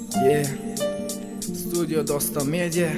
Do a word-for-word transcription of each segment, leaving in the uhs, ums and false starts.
Yeah. Studio Doston Media.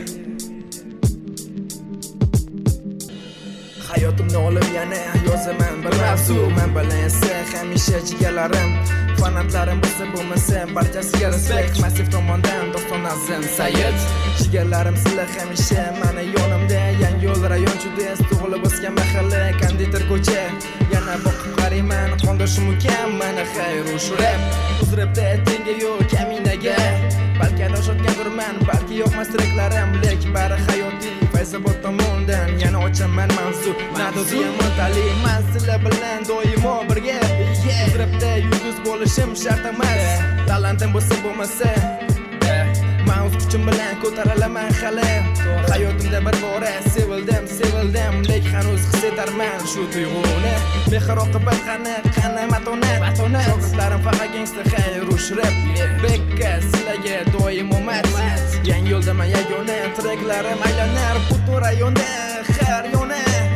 Hayotimni olib yana yozaman bir mavzu. Men bilan esa hamisha jigarlarim, fanatlarim bo'lsa bo'lmasa barchasiga respekt. Massiv tomondan Doston Azim Said. Jigarlarim sizlar hamisha meni yonimda. Yangi yo'l rayon chudes tug'ilib o'sgan mahalla, konditer ko'cha. Yana boqib qarayman, qondoshim ukam meni xayr ushurib. Uzribda tenga yo'q kaminaga. Balki adashotgandirman, balki yo'qmas treklarim, lekin bari hayotiy Fayzobod tomondan yana ochaman mavzu. Nadodiyam tali men sizlar bilan doimo birga. Uzribda yulduz bo'lishim shart emas. Talantim bo'lsa bo'lmasa men o'z kuchim bilan ko'tarilaman hali. Hayotimda bir bora sevildim, sevildim, lekin hanuz his etarman shu tuyg'uni. Mehr oqibat qani, qani matonat, matonat. Shogirdlarim faqat gangsta xayr ushurib, bekka sizlarga doim omad. Yangi yo'ldaman yagona, treklarim aylanar butun rayonda har yona.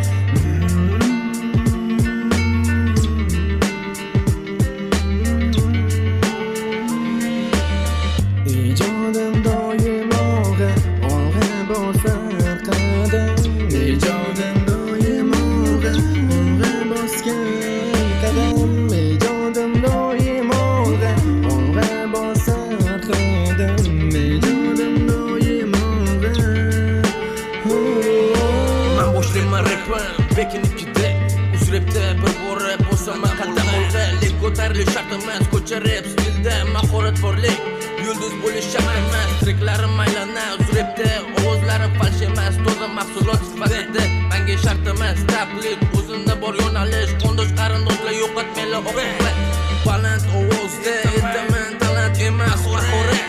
Ijodim doim olg'a, olg'a bosar qadam. Ijodim doim olg'a, olg'a bosgan qadam. Ijodim doim olg'a, olg'a bosar qadam. Ijodim doim olg'a. Men boshlayman rapim, bekinibkida uzribda bir bora bosaman qadam olg'a. Lek ko'tarilish shart emas, ko'cha rap stilda mahorat borlik. Yulduz bo'lish shart emas, treklarim aylanar uzribda, ovozlarim falsh emas, toza mahsulot sifatida. Menga shart emas, tablik o'zimda bor yo'nalish, qondosh qarindoshlar yo'qotmaylar oqibat. Baland ovozda aytaman, talant emas, haqorat.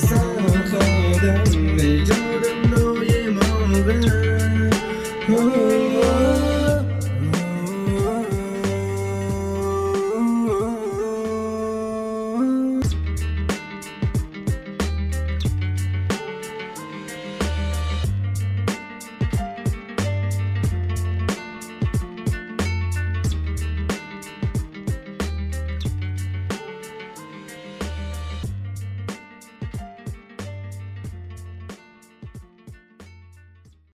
Oh